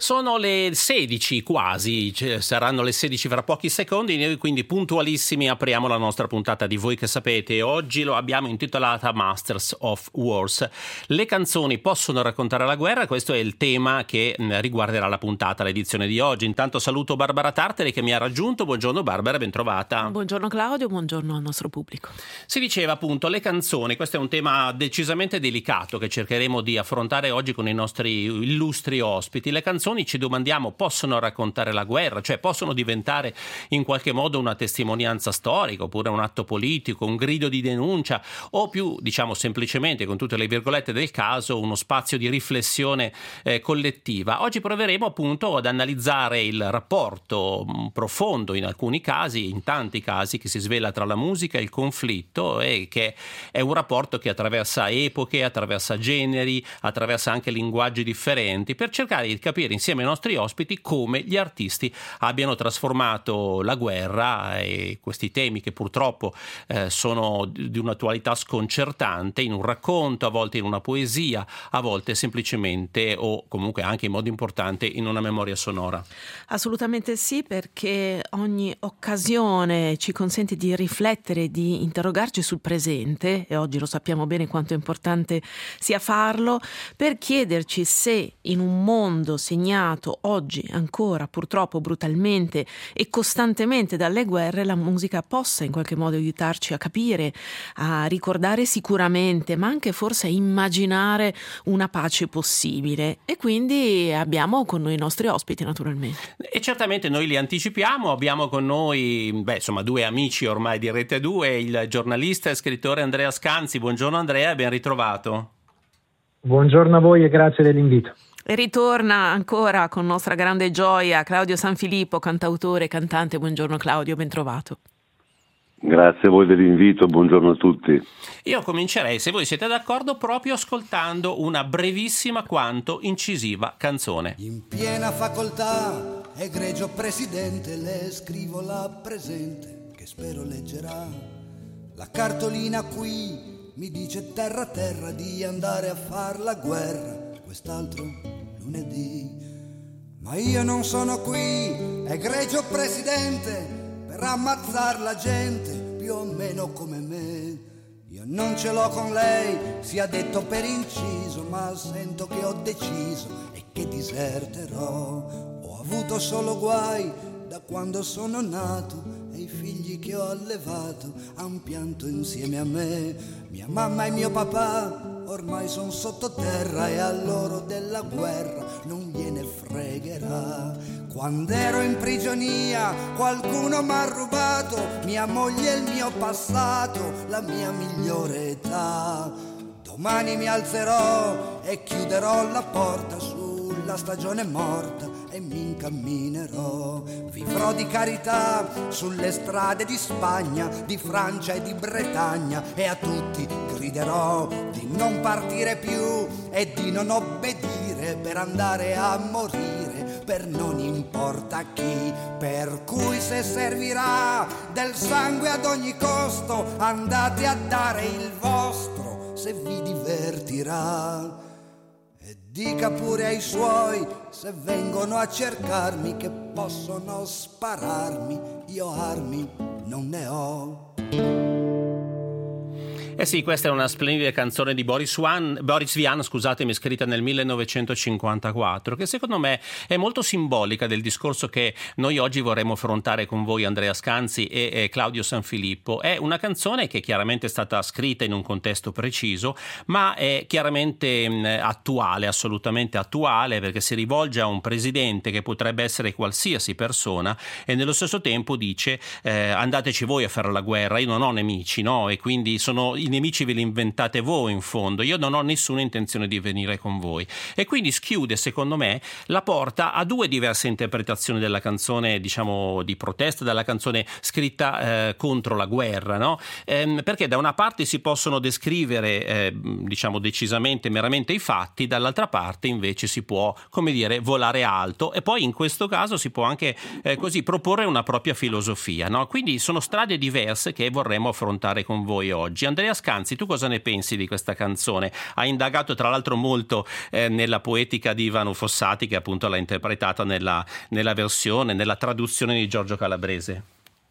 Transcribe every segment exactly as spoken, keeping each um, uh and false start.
Sono le sedici quasi, cioè, saranno le sedici fra pochi secondi, noi quindi puntualissimi apriamo la nostra puntata di Voi che sapete. Oggi lo abbiamo intitolata Masters of Wars. Le canzoni possono raccontare la guerra, questo è il tema che riguarderà la puntata, l'edizione di oggi. Intanto saluto Barbara Tartari che mi ha raggiunto. Buongiorno Barbara, ben trovata. Buongiorno Claudio, buongiorno al nostro pubblico. Si diceva appunto le canzoni, questo è un tema decisamente delicato che cercheremo di affrontare oggi con i nostri illustri ospiti. Le canzoni, ci domandiamo, possono raccontare la guerra, cioè possono diventare in qualche modo una testimonianza storica oppure un atto politico, un grido di denuncia o più, diciamo semplicemente, con tutte le virgolette del caso, uno spazio di riflessione eh, collettiva. Oggi proveremo appunto ad analizzare il rapporto mh, profondo in alcuni casi, in tanti casi, che si svela tra la musica e il conflitto, e che è un rapporto che attraversa epoche, attraversa generi, attraversa anche linguaggi differenti, per cercare di capire insieme ai nostri ospiti come gli artisti abbiano trasformato la guerra e questi temi che purtroppo eh, sono di un'attualità sconcertante in un racconto, a volte in una poesia, a volte semplicemente o comunque anche in modo importante in una memoria sonora. Assolutamente sì, perché ogni occasione ci consente di riflettere, di interrogarci sul presente, e oggi lo sappiamo bene quanto è importante sia farlo, per chiederci se in un mondo segnato oggi ancora purtroppo brutalmente e costantemente dalle guerre la musica possa in qualche modo aiutarci a capire, a ricordare sicuramente, ma anche forse a immaginare una pace possibile. E quindi abbiamo con noi i nostri ospiti naturalmente. E certamente noi li anticipiamo, abbiamo con noi beh, insomma due amici ormai di Rete due, il giornalista e scrittore Andrea Scanzi. Buongiorno Andrea, ben ritrovato. Buongiorno a voi e grazie dell'invito. E ritorna ancora con nostra grande gioia Claudio Sanfilippo, cantautore e cantante. Buongiorno Claudio, ben trovato. Grazie a voi dell'invito, buongiorno a tutti. Io comincerei, se voi siete d'accordo, proprio ascoltando una brevissima quanto incisiva canzone. In piena facoltà, egregio presidente, le scrivo la presente, che spero leggerà. La cartolina qui mi dice terra terra di andare a far la guerra quest'altro lunedì, ma io non sono qui, egregio presidente, per ammazzar la gente più o meno come me. Io non ce l'ho con lei, sia detto per inciso, ma sento che ho deciso e che diserterò. Ho avuto solo guai da quando sono nato e i figli che ho allevato han pianto insieme a me. Mia mamma e mio papà ormai son sottoterra e a loro della guerra non gliene fregherà. Quando ero in prigionia qualcuno m'ha rubato mia moglie e il mio passato, la mia migliore età. Domani mi alzerò e chiuderò la porta sulla stagione morta e mi incamminerò. Vivrò di carità sulle strade di Spagna, di Francia e di Bretagna, e a tutti griderò di non partire più e di non obbedire per andare a morire per non importa chi. Per cui se servirà del sangue ad ogni costo, andate a dare il vostro se vi divertirà. E dica pure ai suoi, se vengono a cercarmi, che possono spararmi, io armi non ne ho. Eh sì, questa è una splendida canzone di Boris Vian, Boris Vian, scusatemi, scritta nel millenovecentocinquantaquattro, che secondo me è molto simbolica del discorso che noi oggi vorremmo affrontare con voi, Andrea Scanzi e, e Claudio Sanfilippo. È una canzone che chiaramente è stata scritta in un contesto preciso, ma è chiaramente mh, attuale, assolutamente attuale, perché si rivolge a un presidente che potrebbe essere qualsiasi persona e nello stesso tempo dice eh, andateci voi a fare la guerra, io non ho nemici, no? E quindi sono i nemici ve li inventate voi, in fondo io non ho nessuna intenzione di venire con voi. E quindi schiude, secondo me, la porta a due diverse interpretazioni della canzone, diciamo di protesta, della canzone scritta eh, contro la guerra, no? Ehm, perché da una parte si possono descrivere eh, diciamo decisamente meramente i fatti, dall'altra parte invece si può, come dire, volare alto, e poi in questo caso si può anche eh, così proporre una propria filosofia, no? Quindi sono strade diverse che vorremmo affrontare con voi oggi. Andrea Andrea Scanzi, tu cosa ne pensi di questa canzone? Ha indagato tra l'altro molto eh, nella poetica di Ivano Fossati, che appunto l'ha interpretata nella, nella versione, nella traduzione di Giorgio Calabrese.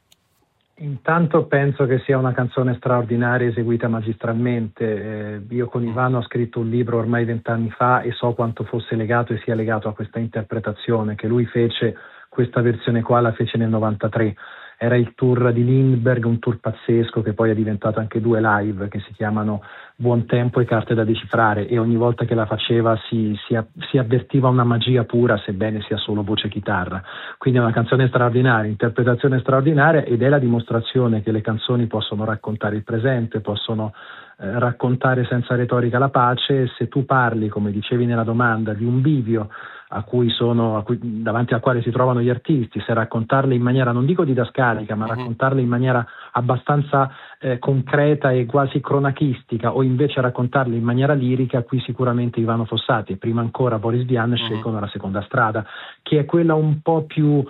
Intanto penso che sia una canzone straordinaria, eseguita magistralmente. Eh, io con Ivano ho scritto un libro ormai vent'anni fa e so quanto fosse legato e sia legato a questa interpretazione, che lui fece, questa versione qua la fece nel novantatré. Era il tour di Lindbergh, un tour pazzesco che poi è diventato anche due live che si chiamano Buon Tempo e Carte da decifrare, e ogni volta che la faceva si, si, si avvertiva una magia pura, sebbene sia solo voce e chitarra. Quindi è una canzone straordinaria, interpretazione straordinaria, ed è la dimostrazione che le canzoni possono raccontare il presente, possono eh, raccontare senza retorica la pace. Se tu parli, come dicevi nella domanda, di un bivio a cui sono, a cui, davanti al quale si trovano gli artisti, se raccontarle in maniera, non dico didascalica, ma uh-huh. raccontarle in maniera abbastanza eh, concreta e quasi cronachistica, o invece raccontarle in maniera lirica, qui sicuramente Ivano Fossati e prima ancora Boris Vian uh-huh. scelgono la seconda strada, che è quella un po' più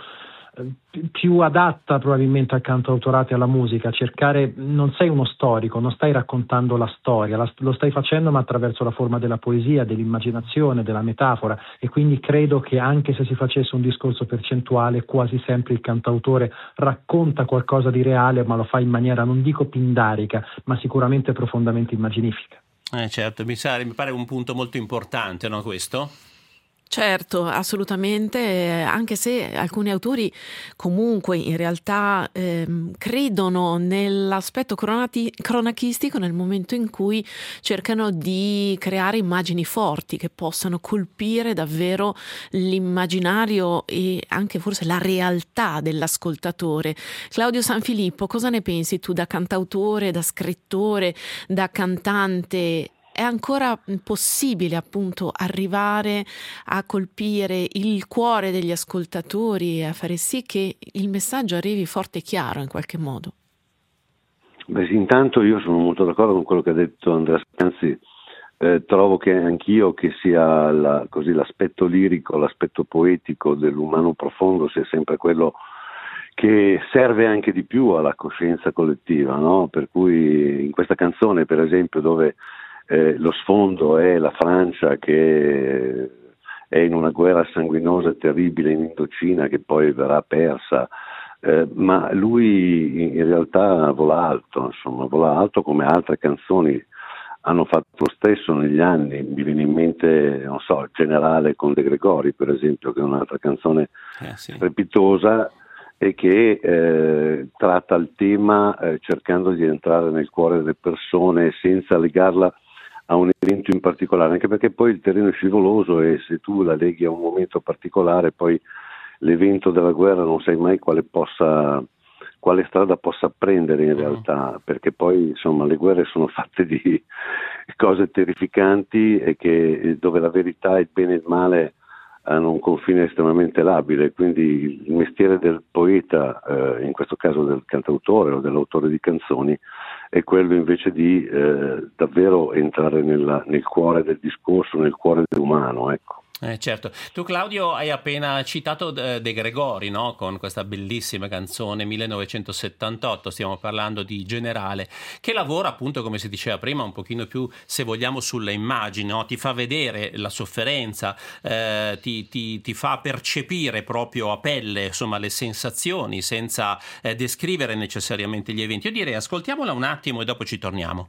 più adatta probabilmente al cantautorato e alla musica. Cercare, non sei uno storico, non stai raccontando la storia, la, lo stai facendo ma attraverso la forma della poesia, dell'immaginazione, della metafora, e quindi credo che anche se si facesse un discorso percentuale, quasi sempre il cantautore racconta qualcosa di reale, ma lo fa in maniera, non dico pindarica, ma sicuramente profondamente immaginifica. Eh certo, mi, sa, mi pare un punto molto importante, no, questo? Certo, assolutamente, anche se alcuni autori comunque in realtà ehm, credono nell'aspetto cronati- cronachistico nel momento in cui cercano di creare immagini forti che possano colpire davvero l'immaginario e anche forse la realtà dell'ascoltatore. Claudio Sanfilippo, cosa ne pensi tu da cantautore, da scrittore, da cantante? È ancora possibile appunto arrivare a colpire il cuore degli ascoltatori e a fare sì che il messaggio arrivi forte e chiaro in qualche modo? Beh, sì, intanto io sono molto d'accordo con quello che ha detto Andrea Scanzi. Eh, trovo che anch'io che sia la, così, l'aspetto lirico, l'aspetto poetico dell'umano profondo sia sempre quello che serve anche di più alla coscienza collettiva, no? Per cui in questa canzone, per esempio, dove Eh, lo sfondo è la Francia che è in una guerra sanguinosa e terribile in Indocina, che poi verrà persa, eh, ma lui in realtà vola alto, insomma, vola alto come altre canzoni hanno fatto lo stesso negli anni. Mi viene in mente, non so, Generale con De Gregori, per esempio, che è un'altra canzone eh, sì. strepitosa, e che eh, tratta il tema eh, cercando di entrare nel cuore delle persone senza legarla a un evento in particolare, anche perché poi il terreno è scivoloso e se tu la leghi a un momento particolare, poi l'evento della guerra non sai mai quale possa, quale strada possa prendere in realtà, perché poi insomma le guerre sono fatte di cose terrificanti e che dove la verità, il bene e il male hanno un confine estremamente labile, quindi il mestiere del poeta, eh, in questo caso del cantautore o dell'autore di canzoni, è quello invece di eh, davvero entrare nella, nel cuore del discorso, nel cuore dell'umano, ecco. Eh, certo. Tu Claudio hai appena citato De Gregori, no? Con questa bellissima canzone millenovecentosettantotto, stiamo parlando di Generale, che lavora appunto, come si diceva prima, un pochino più, se vogliamo, sulle immagini, no? Ti fa vedere la sofferenza, eh, ti, ti, ti fa percepire proprio a pelle, insomma, le sensazioni senza eh, descrivere necessariamente gli eventi. Io direi ascoltiamola un attimo e dopo ci torniamo.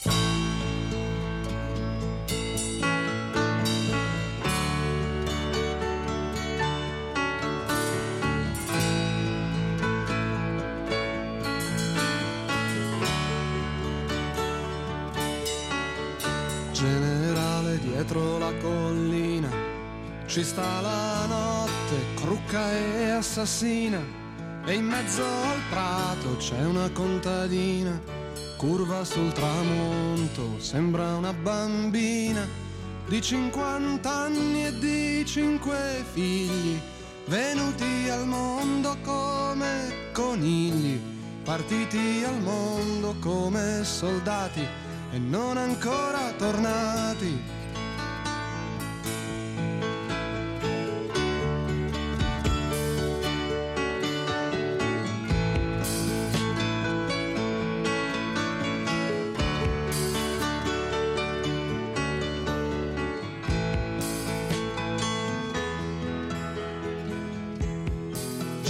Generale, dietro la collina ci sta la notte, crucca e assassina, e in mezzo al prato c'è una contadina, curva sul tramonto, sembra una bambina di cinquanta anni e di cinque figli, venuti al mondo come conigli, partiti al mondo come soldati e non ancora tornati.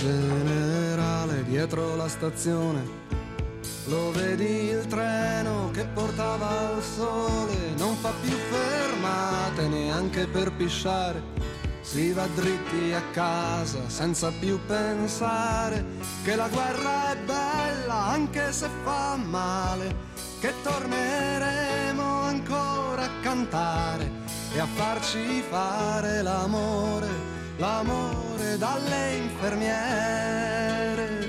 Generale, dietro la stazione, lo vedi il treno che portava al sole, non fa più fermate neanche per pisciare, si va dritti a casa senza più pensare che la guerra è bella anche se fa male, che torneremo ancora a cantare e a farci fare l'amore, l'amore dalle infermiere.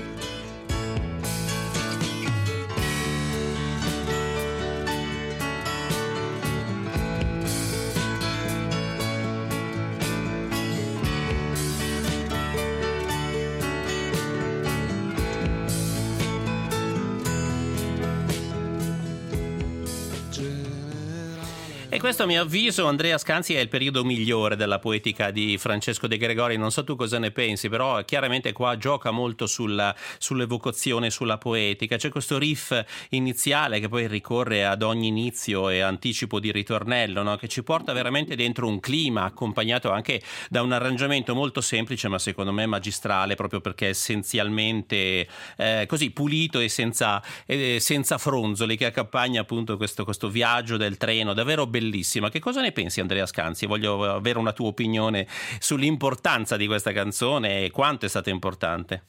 E questo, a mio avviso, Andrea Scanzi, è il periodo migliore della poetica di Francesco De Gregori. Non so tu cosa ne pensi, però chiaramente qua gioca molto sulla, sull'evocazione, sulla poetica. C'è questo riff iniziale che poi ricorre ad ogni inizio e anticipo di ritornello, no? Che ci porta veramente dentro un clima, accompagnato anche da un arrangiamento molto semplice, ma secondo me magistrale, proprio perché è essenzialmente eh, così pulito e senza, eh, senza fronzoli, che accompagna appunto questo, questo viaggio del treno, davvero bellissima. Che cosa ne pensi, Andrea Scanzi? Voglio avere una tua opinione sull'importanza di questa canzone e quanto è stata importante.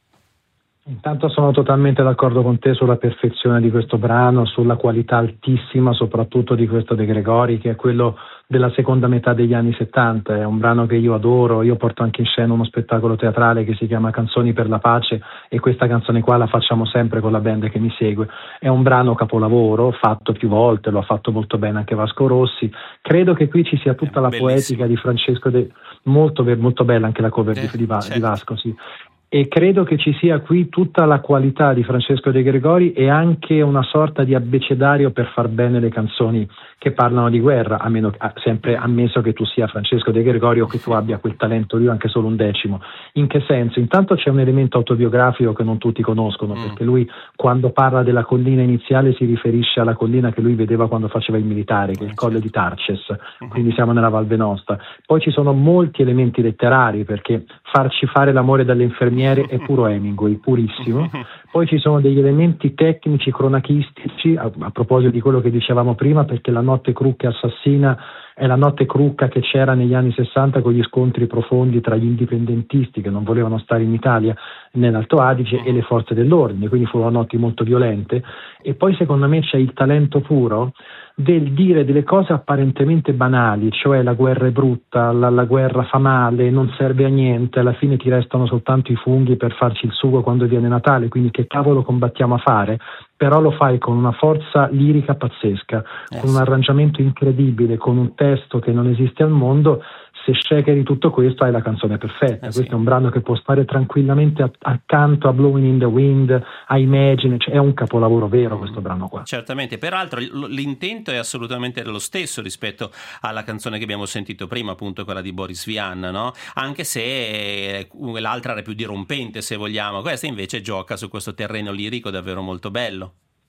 Intanto sono totalmente d'accordo con te sulla perfezione di questo brano, sulla qualità altissima soprattutto di questo De Gregori, che è quello della seconda metà degli anni settanta. È un brano che io adoro, io porto anche in scena uno spettacolo teatrale che si chiama Canzoni per la pace e questa canzone qua la facciamo sempre con la band che mi segue. È un brano capolavoro, fatto più volte, lo ha fatto molto bene anche Vasco Rossi. Credo che qui ci sia tutta la Bellissimo. Poetica di Francesco De... molto, molto bella anche la cover eh, di, di, certo. di Vasco, sì. E credo che ci sia qui tutta la qualità di Francesco De Gregori e anche una sorta di abbecedario per far bene le canzoni che parlano di guerra, a meno, sempre ammesso che tu sia Francesco De Gregori o che tu abbia quel talento lì, anche solo un decimo. In che senso? Intanto c'è un elemento autobiografico che non tutti conoscono, mm. perché lui quando parla della collina iniziale si riferisce alla collina che lui vedeva quando faceva il militare, che è il Colle di Tarces, quindi siamo nella Val Venosta. Poi ci sono molti elementi letterari, perché farci fare l'amore dalle infermiere è puro Hemingway, purissimo. Poi ci sono degli elementi tecnici, cronachistici, a, a proposito di quello che dicevamo prima, perché la notte crucca assassina è la notte crucca che c'era negli anni sessanta con gli scontri profondi tra gli indipendentisti che non volevano stare in Italia, nell'Alto Adige, e le forze dell'ordine, quindi furono notti molto violente. E poi secondo me c'è il talento puro del dire delle cose apparentemente banali, cioè la guerra è brutta, la, la guerra fa male, non serve a niente, alla fine ti restano soltanto i funghi per farci il sugo quando viene Natale, quindi che cavolo combattiamo a fare? Però lo fai con una forza lirica pazzesca, eh, con un arrangiamento incredibile, con un testo che non esiste al mondo. Se shakeri tutto questo hai la canzone perfetta. Eh sì. Questo è un brano che può stare tranquillamente a- accanto a Blowing in the Wind, a Imagine, cioè è un capolavoro vero questo brano qua. Certamente, peraltro l- l'intento è assolutamente lo stesso rispetto alla canzone che abbiamo sentito prima, appunto quella di Boris Vian, no? Anche se eh, l'altra era più dirompente, se vogliamo. Questa invece gioca su questo terreno lirico davvero molto bello.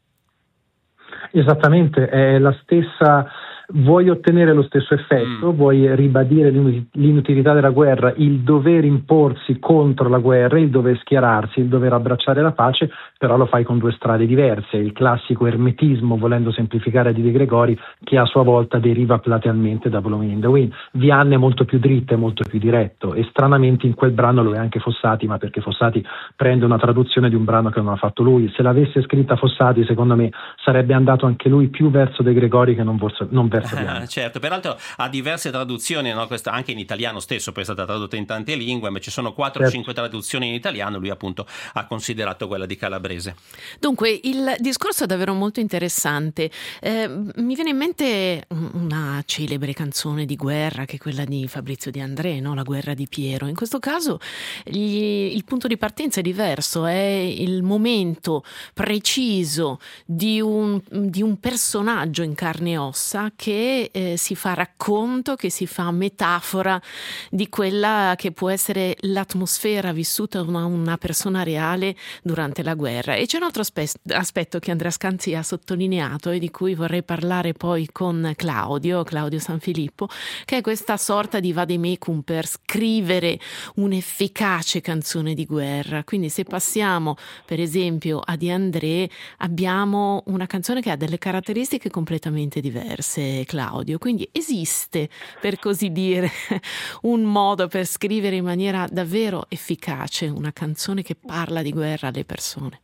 Esattamente, è la stessa. Vuoi ottenere lo stesso effetto, mm. vuoi ribadire l'inutilità della guerra, il dover imporsi contro la guerra, il dover schierarsi, il dover abbracciare la pace, però lo fai con due strade diverse, il classico ermetismo, volendo semplificare, di De Gregori, che a sua volta deriva platealmente da Blowing in the Wind. Vian è molto più dritto e molto più diretto, e stranamente in quel brano lo è anche Fossati, ma perché Fossati prende una traduzione di un brano che non ha fatto lui. Se l'avesse scritta Fossati, secondo me sarebbe andato anche lui più verso De Gregori che non verso, non verso Vian. Ah, certo, peraltro ha diverse traduzioni, no? Questa anche in italiano stesso, poi è stata tradotta in tante lingue, ma ci sono quattro o cinque certo. traduzioni in italiano. Lui appunto ha considerato quella di Calabrese. Dunque il discorso è davvero molto interessante. Eh, mi viene in mente una celebre canzone di guerra che è quella di Fabrizio De André, no? La guerra di Piero. In questo caso gli, il punto di partenza è diverso, è il momento preciso di un, di un personaggio in carne e ossa che eh, si fa racconto, che si fa metafora di quella che può essere l'atmosfera vissuta da una, una persona reale durante la guerra. E c'è un altro aspe- aspetto che Andrea Scanzi ha sottolineato e di cui vorrei parlare poi con Claudio, Claudio Sanfilippo, che è questa sorta di vademecum per scrivere un'efficace canzone di guerra. Quindi se passiamo per esempio a De André, abbiamo una canzone che ha delle caratteristiche completamente diverse, Claudio. Quindi esiste, per così dire, un modo per scrivere in maniera davvero efficace una canzone che parla di guerra alle persone?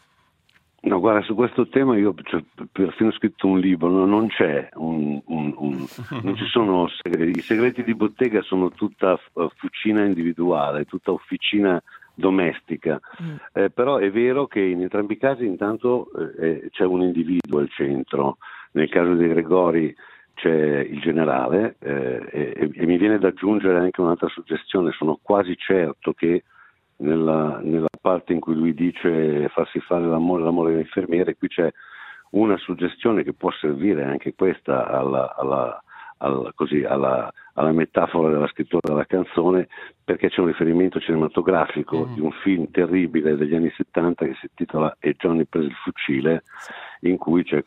No, guarda, su questo tema io cioè, perfino ho scritto un libro, no, non c'è un, un, un non ci sono segreti. I segreti di bottega sono tutta fucina individuale, tutta officina domestica, mm. eh, però è vero che in entrambi i casi intanto eh, c'è un individuo al centro. Nel caso di Gregori c'è il generale eh, e, e mi viene da aggiungere anche un'altra suggestione. Sono quasi certo che nella, nella parte in cui lui dice farsi fare l'amore, l'amore delle infermiere, qui c'è una suggestione che può servire anche questa alla, alla, alla, così, alla, alla metafora della scrittura della canzone, perché c'è un riferimento cinematografico mm. di un film terribile degli anni settanta che si intitola E Johnny prese il fucile, in cui c'è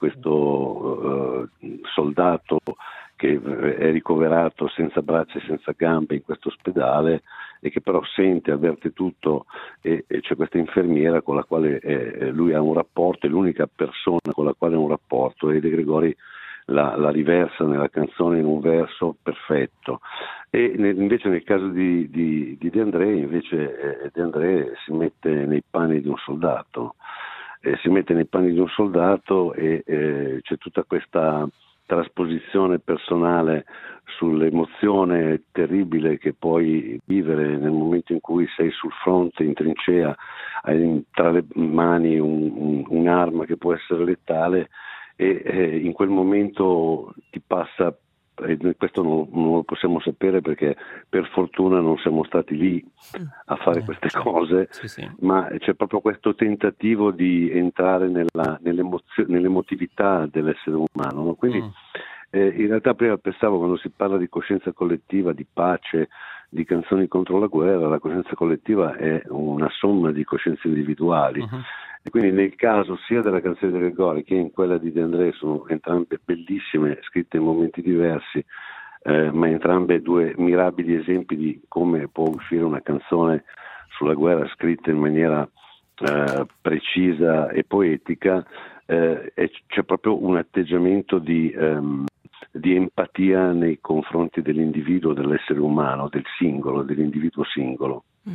questo uh, soldato che è ricoverato senza braccia e senza gambe in questo ospedale e che però sente, avverte tutto, e, e c'è questa infermiera con la quale eh, lui ha un rapporto, è l'unica persona con la quale ha un rapporto, e De Gregori la, la riversa nella canzone in un verso perfetto. E nel, invece nel caso di, di, di De André, invece eh, De André si mette nei panni di un soldato, eh, si mette nei panni di un soldato e eh, c'è tutta questa trasposizione personale sull'emozione terribile che puoi vivere nel momento in cui sei sul fronte, in trincea, hai tra le mani un, un, un'arma che può essere letale e eh, in quel momento ti passa, e questo non, non lo possiamo sapere perché per fortuna non siamo stati lì a fare queste cose, sì, sì. Ma c'è proprio questo tentativo di entrare nella, nell'emozio, nell'emotività dell'essere umano, no? Quindi mm. eh, in realtà prima pensavo, quando si parla di coscienza collettiva, di pace, di canzoni contro la guerra, la coscienza collettiva è una somma di coscienze individuali. Uh-huh. E quindi nel caso sia della canzone di Gregori che in quella di De André sono entrambe bellissime, scritte in momenti diversi, eh, ma entrambe due mirabili esempi di come può uscire una canzone sulla guerra scritta in maniera eh, precisa e poetica, eh, e c'è proprio un atteggiamento di, ehm, di empatia nei confronti dell'individuo, dell'essere umano, del singolo, dell'individuo singolo. Mm.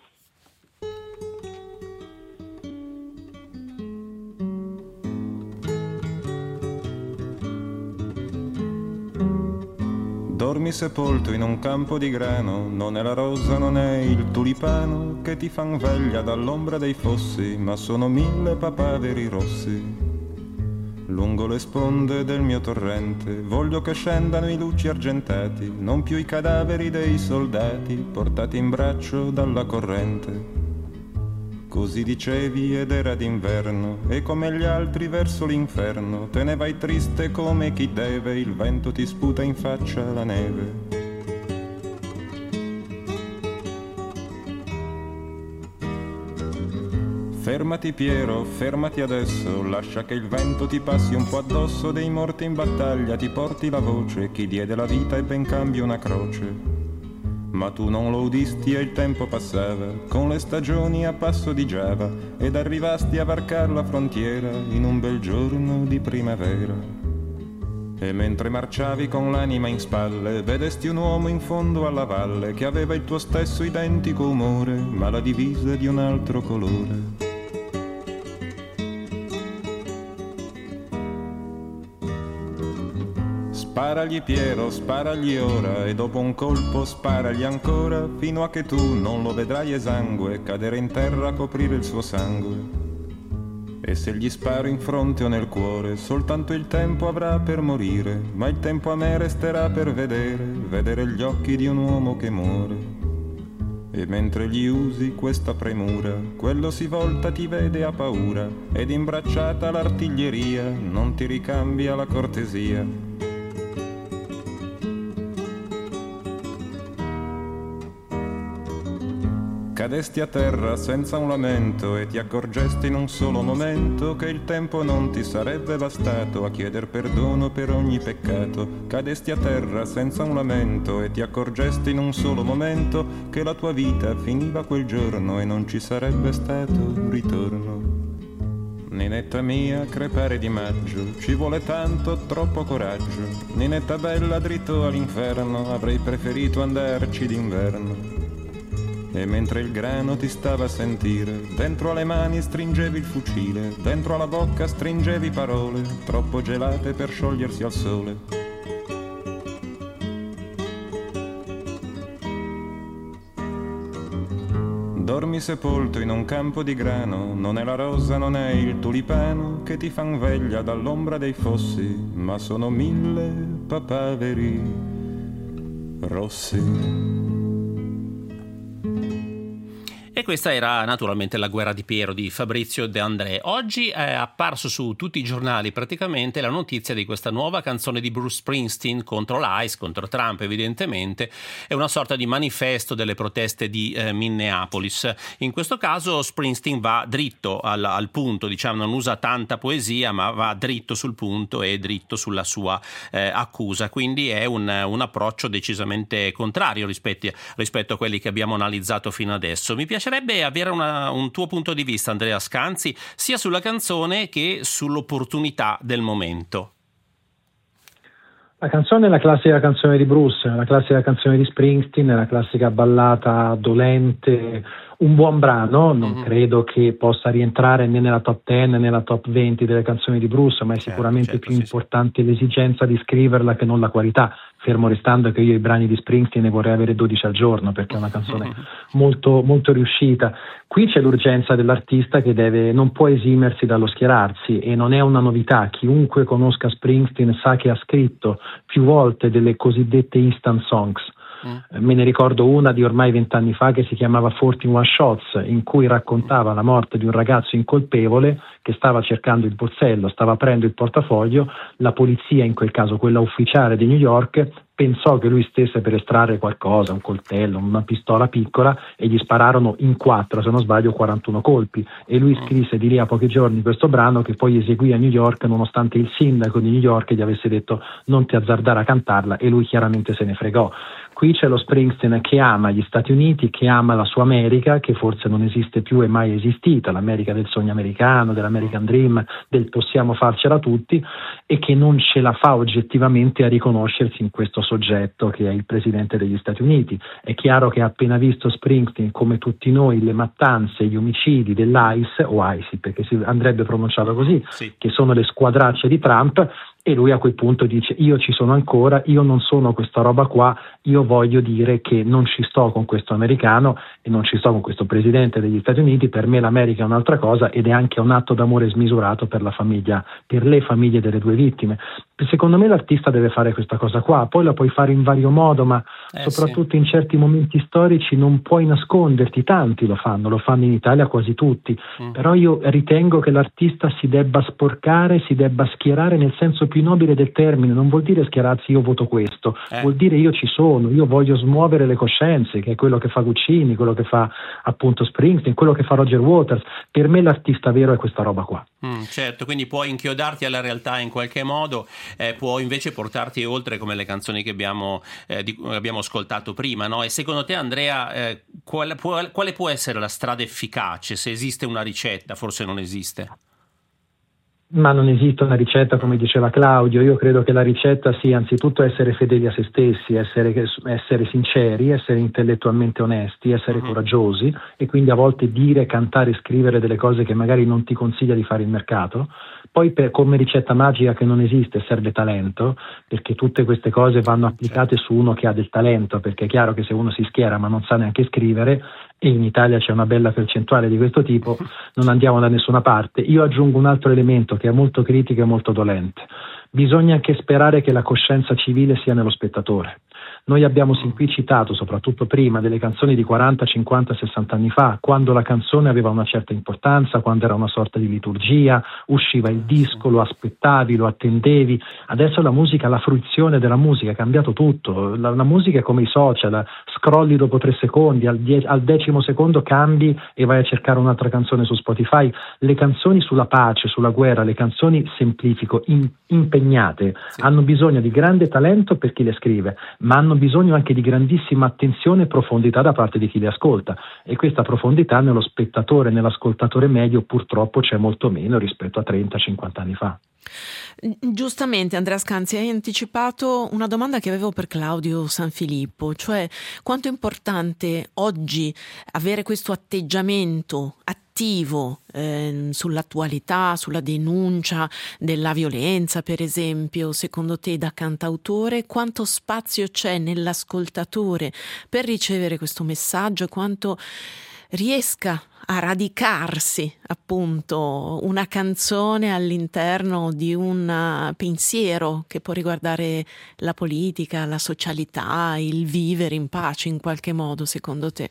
Dormi sepolto in un campo di grano, non è la rosa, non è il tulipano che ti fan veglia dall'ombra dei fossi, ma sono mille papaveri rossi. Lungo le sponde del mio torrente voglio che scendano i luci argentati, non più i cadaveri dei soldati portati in braccio dalla corrente. Così dicevi ed era d'inverno, e come gli altri verso l'inferno te ne vai triste come chi deve, il vento ti sputa in faccia la neve. Fermati Piero, fermati adesso, lascia che il vento ti passi un po' addosso, dei morti in battaglia ti porti la voce, chi diede la vita e ben cambia una croce. Ma tu non lo udisti e il tempo passava, con le stagioni a passo di Giava, ed arrivasti a varcar la frontiera in un bel giorno di primavera. E mentre marciavi con l'anima in spalle, vedesti un uomo in fondo alla valle, che aveva il tuo stesso identico umore, ma la divisa di un altro colore. Sparagli Piero, sparagli ora, e dopo un colpo sparagli ancora, fino a che tu non lo vedrai esangue, cadere in terra a coprire il suo sangue. E se gli sparo in fronte o nel cuore, soltanto il tempo avrà per morire, ma il tempo a me resterà per vedere, vedere gli occhi di un uomo che muore. E mentre gli usi questa premura, quello si volta, ti vede a paura, ed imbracciata l'artiglieria non ti ricambia la cortesia. Cadesti a terra senza un lamento e ti accorgesti in un solo momento che il tempo non ti sarebbe bastato a chieder perdono per ogni peccato. Cadesti a terra senza un lamento e ti accorgesti in un solo momento che la tua vita finiva quel giorno e non ci sarebbe stato un ritorno. Ninetta mia, crepare di maggio, ci vuole tanto, troppo coraggio. Ninetta bella, dritto all'inferno, avrei preferito andarci d'inverno. E mentre il grano ti stava a sentire, dentro alle mani stringevi il fucile, dentro alla bocca stringevi parole, troppo gelate per sciogliersi al sole. Dormi sepolto in un campo di grano, non è la rosa, non è il tulipano che ti fan veglia dall'ombra dei fossi, ma sono mille papaveri rossi. E questa era naturalmente La guerra di Piero di Fabrizio De André. Oggi è apparso su tutti i giornali praticamente la notizia di questa nuova canzone di Bruce Springsteen contro l'ICE, contro Trump evidentemente. È una sorta di manifesto delle proteste di eh, Minneapolis. In questo caso Springsteen va dritto al, al punto, diciamo, non usa tanta poesia ma va dritto sul punto e dritto sulla sua eh, accusa. Quindi è un, un approccio decisamente contrario rispetto, rispetto a quelli che abbiamo analizzato fino adesso. Mi piace piacerebbe avere una, un tuo punto di vista, Andrea Scanzi, sia sulla canzone che sull'opportunità del momento. La canzone è la classica canzone di Bruce, la classica canzone di Springsteen, è la classica ballata dolente, un buon brano, non mm-hmm. credo che possa rientrare né nella top dieci né nella top venti delle canzoni di Bruce, ma è sicuramente certo, più sì, importante sì. l'esigenza di scriverla che non la qualità, fermo restando che io i brani di Springsteen ne vorrei avere dodici al giorno perché è una canzone molto, molto riuscita. Qui c'è l'urgenza dell'artista che deve, non può esimersi dallo schierarsi, e non è una novità, chiunque conosca Springsteen sa che ha scritto più volte delle cosiddette instant songs. Mm. Me ne ricordo una di ormai vent'anni fa che si chiamava quarantuno Shots, in cui raccontava la morte di un ragazzo incolpevole che stava cercando il borsello, stava aprendo il portafoglio, la polizia, in quel caso quella ufficiale di New York, pensò che lui stesse per estrarre qualcosa, un coltello, una pistola piccola, e gli spararono in quattro, se non sbaglio quarantuno colpi, e lui scrisse di lì a pochi giorni questo brano che poi eseguì a New York nonostante il sindaco di New York gli avesse detto non ti azzardare a cantarla, e lui chiaramente se ne fregò. Qui c'è lo Springsteen che ama gli Stati Uniti, che ama la sua America, che forse non esiste più e mai esistita, l'America del sogno americano, dell'American Dream, del possiamo farcela tutti, e che non ce la fa oggettivamente a riconoscersi in questo soggetto che è il presidente degli Stati Uniti. È chiaro che ha appena visto Springsteen, come tutti noi, le mattanze, gli omicidi dell'ICE, o ICE perché si andrebbe pronunciato così, sì. che sono le squadracce di Trump, e lui a quel punto dice io ci sono ancora, io non sono questa roba qua, io voglio dire che non ci sto con questo americano e non ci sto con questo presidente degli Stati Uniti, per me l'America è un'altra cosa, ed è anche un atto d'amore smisurato per la famiglia, per le famiglie delle due vittime. Secondo me l'artista deve fare questa cosa qua, poi la puoi fare in vario modo, ma eh, soprattutto sì. in certi momenti storici non puoi nasconderti, tanti lo fanno, lo fanno in Italia quasi tutti, mm. però io ritengo che l'artista si debba sporcare, si debba schierare nel senso più nobile del termine. Non vuol dire schierarsi io voto questo, eh. vuol dire io ci sono, io voglio smuovere le coscienze, che è quello che fa Guccini, quello che fa appunto Springsteen, quello che fa Roger Waters. Per me l'artista vero è questa roba qua. Mm, certo, quindi puoi inchiodarti alla realtà in qualche modo, eh, può invece portarti oltre, come le canzoni che abbiamo, eh, di, abbiamo ascoltato prima, no? E secondo te, Andrea, eh, quale, può, quale può essere la strada efficace? Se esiste una ricetta, forse non esiste. Ma non esiste una ricetta, come diceva Claudio. Io credo che la ricetta sia anzitutto essere fedeli a se stessi, essere, essere sinceri, essere intellettualmente onesti, essere uh-huh. coraggiosi, e quindi a volte dire, cantare e scrivere delle cose che magari non ti consiglia di fare il mercato. Poi per, come ricetta magica che non esiste, serve talento, perché tutte queste cose vanno applicate su uno che ha del talento, perché è chiaro che se uno si schiera ma non sa neanche scrivere, e in Italia c'è una bella percentuale di questo tipo, non andiamo da nessuna parte. Io aggiungo un altro elemento che è molto critico e molto dolente. Bisogna anche sperare che la coscienza civile sia nello spettatore. Noi abbiamo sin qui citato, soprattutto prima, delle canzoni di quaranta, cinquanta, sessanta anni fa, quando la canzone aveva una certa importanza, quando era una sorta di liturgia, usciva il disco, lo aspettavi, lo attendevi. Adesso la musica, la fruizione della musica, è cambiato tutto. La, la musica è come i social, scrolli dopo tre secondi, al, die- al decimo secondo cambi e vai a cercare un'altra canzone su Spotify. Le canzoni sulla pace, sulla guerra, le canzoni, semplifico, in, impegnate, sì, hanno bisogno di grande talento per chi le scrive, ma hanno bisogno anche di grandissima attenzione e profondità da parte di chi le ascolta, e questa profondità nello spettatore, nell'ascoltatore medio purtroppo c'è molto meno rispetto a trenta cinquanta anni fa. Giustamente Andrea Scanzi, hai anticipato una domanda che avevo per Claudio Sanfilippo, cioè quanto è importante oggi avere questo atteggiamento attivo eh, sull'attualità, sulla denuncia della violenza, per esempio. Secondo te, da cantautore, quanto spazio c'è nell'ascoltatore per ricevere questo messaggio, quanto riesca a radicarsi appunto una canzone all'interno di un pensiero che può riguardare la politica, la socialità, il vivere in pace in qualche modo, secondo te?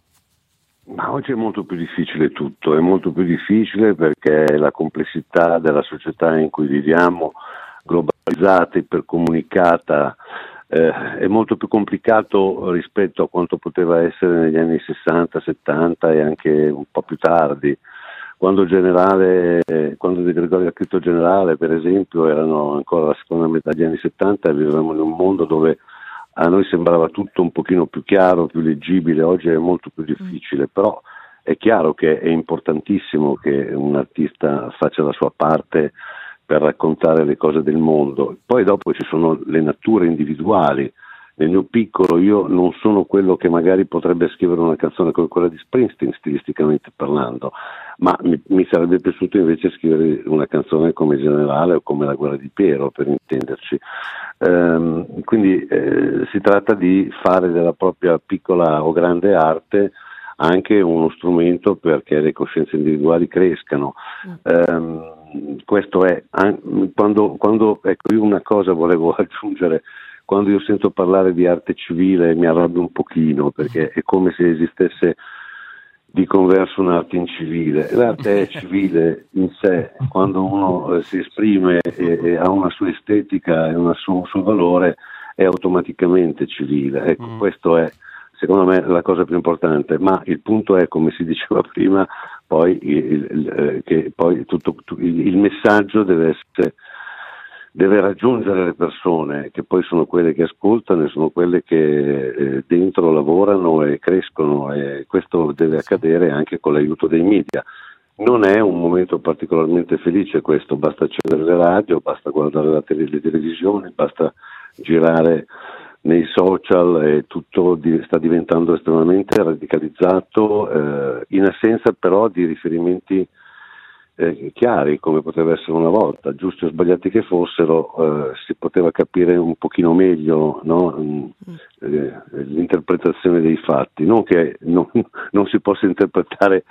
Ma oggi è molto più difficile tutto, è molto più difficile perché la complessità della società in cui viviamo, globalizzata, ipercomunicata, Eh, è molto più complicato rispetto a quanto poteva essere negli anni sessanta, settanta e anche un po' più tardi, quando Generale, eh, quando De Gregori ha scritto Generale, per esempio, erano ancora la seconda metà degli anni settanta e vivevamo in un mondo dove a noi sembrava tutto un pochino più chiaro, più leggibile. Oggi è molto più difficile, però è chiaro che è importantissimo che un artista faccia la sua parte per raccontare le cose del mondo. Poi dopo ci sono le nature individuali. Nel mio piccolo io non sono quello che magari potrebbe scrivere una canzone come quella di Springsteen, stilisticamente parlando, ma mi, mi sarebbe piaciuto invece scrivere una canzone come Generale o come La guerra di Piero, per intenderci. Ehm, quindi eh, si tratta di fare della propria piccola o grande arte anche uno strumento perché le coscienze individuali crescano. Ehm, questo è, quando, quando, ecco, io una cosa volevo aggiungere: quando io sento parlare di arte civile mi arrabbio un pochino, perché è come se esistesse di converso un'arte incivile. L'arte è civile in sé, quando uno eh, si esprime e, e ha una sua estetica e una sua, un suo valore, è automaticamente civile. Ecco, mm. questo è secondo me la cosa più importante, ma il punto è, come si diceva prima, poi il, il, che poi tutto, il, il messaggio deve essere, deve raggiungere le persone, che poi sono quelle che ascoltano e sono quelle che eh, dentro lavorano e crescono, e questo deve accadere anche con l'aiuto dei media. Non è un momento particolarmente felice questo, basta accendere le radio, basta guardare la tele, le televisioni, basta girare nei social, e tutto di, sta diventando estremamente radicalizzato, eh, in assenza però di riferimenti eh, chiari, come poteva essere una volta. Giusti o sbagliati che fossero, eh, si poteva capire un pochino meglio, no? mm. eh, l'interpretazione dei fatti, non che non, non si possa interpretare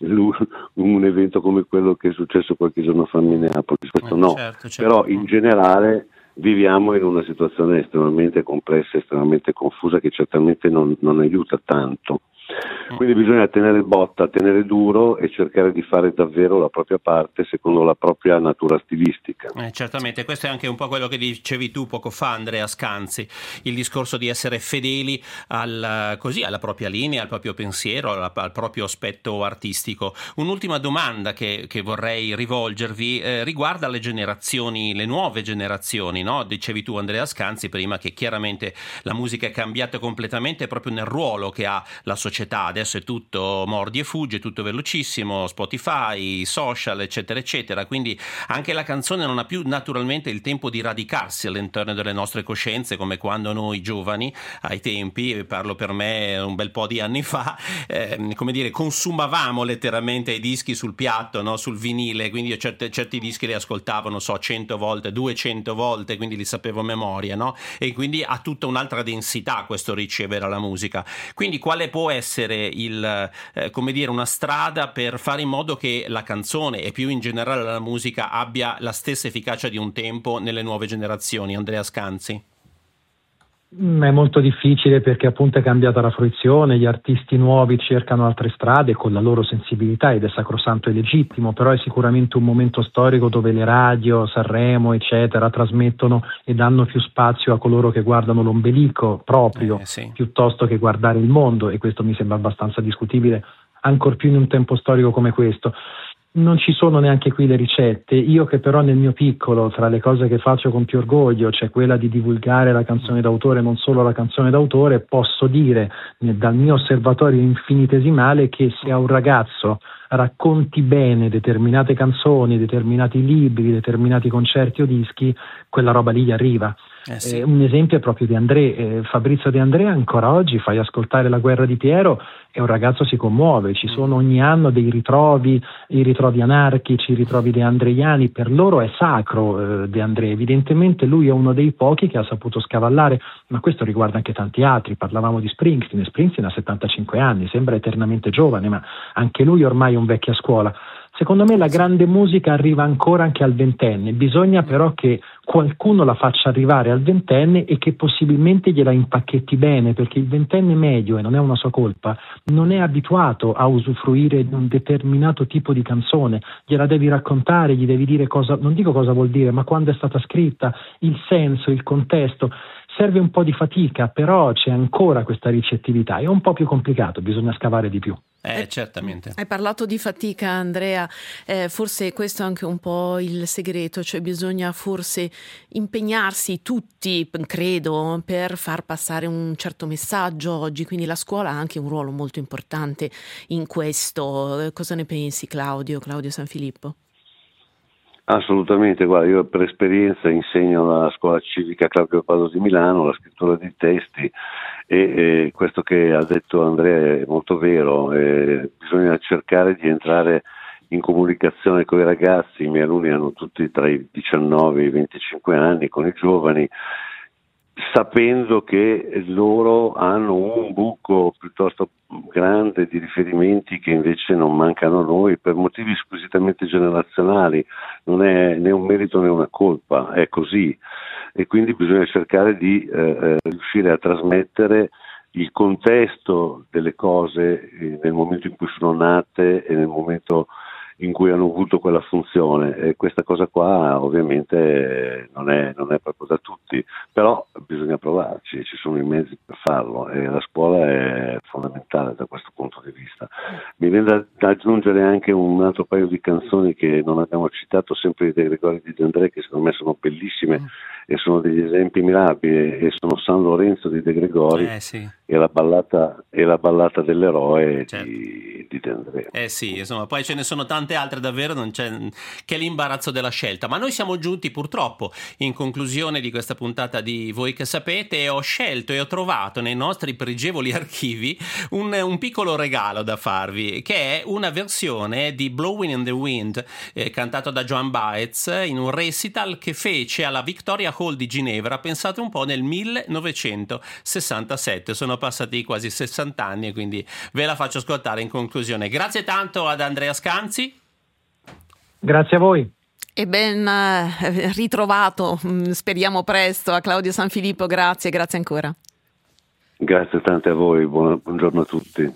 un evento come quello che è successo qualche giorno fa a Minneapolis, questo eh, no, certo, certo. Però in generale viviamo in una situazione estremamente complessa, estremamente confusa, che certamente non, non aiuta tanto. Quindi bisogna tenere botta, tenere duro e cercare di fare davvero la propria parte secondo la propria natura stilistica. Eh, certamente, questo è anche un po' quello che dicevi tu poco fa, Andrea Scanzi, il discorso di essere fedeli al, così, alla propria linea, al proprio pensiero, al, al proprio aspetto artistico. Un'ultima domanda che, che vorrei rivolgervi eh, riguarda le generazioni, le nuove generazioni, no? Dicevi tu, Andrea Scanzi, prima, che chiaramente la musica è cambiata completamente proprio nel ruolo che ha la società. Adesso è tutto mordi e fugge, tutto velocissimo, Spotify, social, eccetera eccetera, quindi anche la canzone non ha più naturalmente il tempo di radicarsi all'interno delle nostre coscienze, come quando noi giovani, ai tempi, parlo per me un bel po' di anni fa, eh, come dire, consumavamo letteralmente i dischi sul piatto, no? Sul vinile, quindi io certi, certi dischi li ascoltavo, non so, cento volte, duecento volte, quindi li sapevo a memoria, no? E quindi ha tutta un'altra densità questo ricevere la musica. Quindi quale può essere il, eh, come dire, una strada per fare in modo che la canzone e più in generale la musica abbia la stessa efficacia di un tempo nelle nuove generazioni? Andrea Scanzi. È molto difficile perché appunto è cambiata la fruizione, gli artisti nuovi cercano altre strade con la loro sensibilità ed è sacrosanto e legittimo, però è sicuramente un momento storico dove le radio, Sanremo eccetera trasmettono e danno più spazio a coloro che guardano l'ombelico proprio, eh, sì. piuttosto che guardare il mondo, e questo mi sembra abbastanza discutibile, ancor più in un tempo storico come questo. Non ci sono neanche qui le ricette, io che però nel mio piccolo, tra le cose che faccio con più orgoglio, c'è quella di divulgare la canzone d'autore, non solo la canzone d'autore, posso dire dal mio osservatorio infinitesimale che se a un ragazzo racconti bene determinate canzoni, determinati libri, determinati concerti o dischi, quella roba lì gli arriva. Eh sì. Eh, un esempio è proprio De André, eh, Fabrizio De André ancora oggi fai ascoltare La guerra di Piero e un ragazzo si commuove, ci sono ogni anno dei ritrovi, i ritrovi anarchici, i ritrovi deandreiani, per loro è sacro eh, De André, evidentemente lui è uno dei pochi che ha saputo scavallare, ma questo riguarda anche tanti altri, parlavamo di Springsteen, Springsteen ha settantacinque anni, sembra eternamente giovane, ma anche lui ormai è un vecchio a scuola. Secondo me la grande musica arriva ancora anche al ventenne, bisogna però che qualcuno la faccia arrivare al ventenne e che possibilmente gliela impacchetti bene, perché il ventenne medio, e non è una sua colpa, non è abituato a usufruire di un determinato tipo di canzone, gliela devi raccontare, gli devi dire cosa, non dico cosa vuol dire, ma quando è stata scritta, il senso, il contesto. Serve un po' di fatica, però c'è ancora questa ricettività, è un po' più complicato, bisogna scavare di più. Eh, certamente. Hai parlato di fatica, Andrea, eh, forse questo è anche un po' il segreto, cioè bisogna forse impegnarsi tutti, credo, per far passare un certo messaggio oggi, quindi la scuola ha anche un ruolo molto importante in questo. Cosa ne pensi, Claudio, Claudio Sanfilippo? Assolutamente, guarda, io per esperienza insegno alla scuola civica Claudio Leopardo di Milano la scrittura di testi e, e questo che ha detto Andrea è molto vero, e bisogna cercare di entrare in comunicazione con i ragazzi, i miei alunni hanno tutti tra i diciannove e i venticinque anni, con i giovani, sapendo che loro hanno un buco piuttosto grande di riferimenti che invece non mancano a noi per motivi squisitamente generazionali, non è né un merito né una colpa, è così, e quindi bisogna cercare di eh, riuscire a trasmettere il contesto delle cose eh, nel momento in cui sono nate e nel momento in cui hanno avuto quella funzione, e questa cosa qua ovviamente non è, non è proprio da tutti, però bisogna provarci, ci sono i mezzi per farlo e la scuola è fondamentale da questo punto di vista. Mi viene da, da aggiungere anche un altro paio di canzoni che non abbiamo citato, sempre di De Gregori di De André, che secondo me sono bellissime mm. e sono degli esempi mirabili, e sono San Lorenzo di De Gregori eh, sì. e, la ballata, e la ballata dell'eroe certo. di, di De André. Eh sì, insomma, poi ce ne sono tante altre, davvero non c'è che l'imbarazzo della scelta, ma noi siamo giunti purtroppo in conclusione di questa puntata di Voi che sapete, e ho scelto e ho trovato nei nostri pregevoli archivi un, un piccolo regalo da farvi, che è una versione di Blowing in the Wind eh, cantato da Joan Baez in un recital che fece alla Victoria Hall di Ginevra, pensate un po', nel millenovecentosessantasette. Sono passati quasi sessanta anni e quindi ve la faccio ascoltare in conclusione. Grazie tanto ad Andrea Scanzi. Grazie a voi. E ben eh, ritrovato, speriamo presto, a Claudio Sanfilippo, grazie, grazie ancora. Grazie tante a voi, buon, buongiorno a tutti.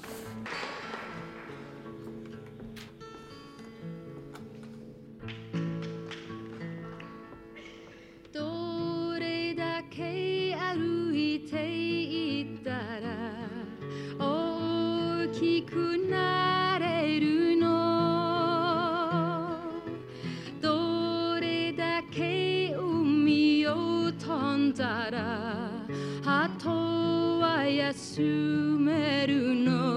休める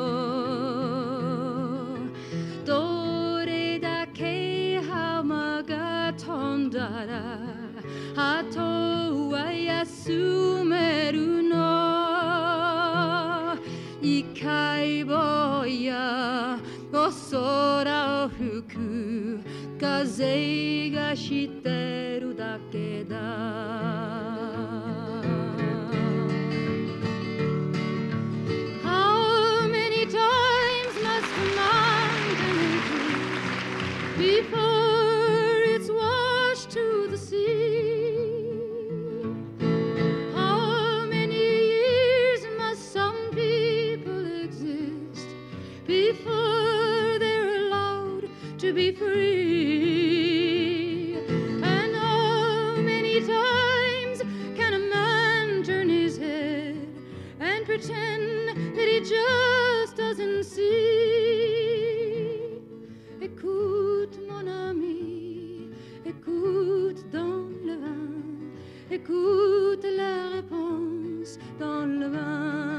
のどれだけ浜が飛んだらあとは休めるの一回ぼやお空を吹く風がしてるだけだBefore it's washed to the sea, how many before they're allowed to be free. And how many times can a man turn his head and pretend that he just doesn't see? Écoute mon ami, écoute dans le vin, écoute la réponse dans le vin.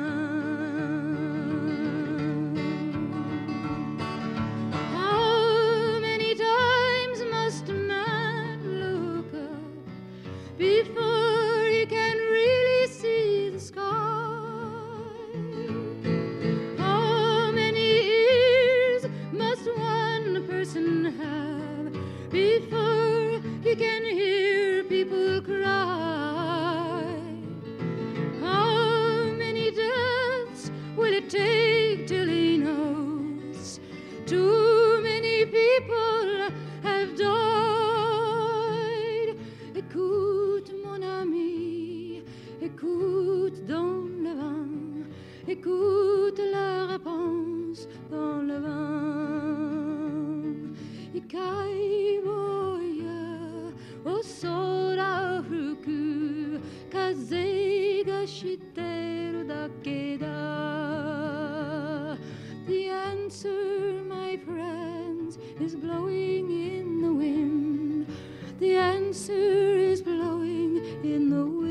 How many times must a man look up before he can really see the sky? How many ears must one person have before he can hear people cry? How many deaths will it take till he knows too many people have died? Écoute mon ami, écoute dans le vin, écoute la réponse dans le vin. Ikai boya o sora fuku kaze ga shiteru dake da. The answer, my friends, is blowing in the wind. The answer is blowing in the wind.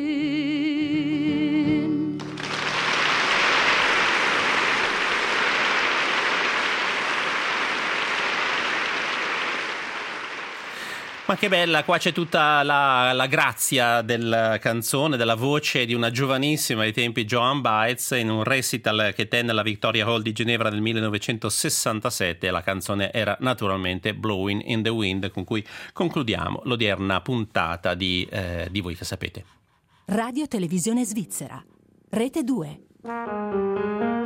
Ma che bella, qua c'è tutta la, la grazia della canzone, della voce di una giovanissima ai tempi Joan Baez in un recital che tenne alla Victoria Hall di Ginevra nel millenovecentosessantasette. La canzone era naturalmente Blowing in the Wind, con cui concludiamo l'odierna puntata di, eh, di Voi che sapete. Radio Televisione Svizzera, Rete due.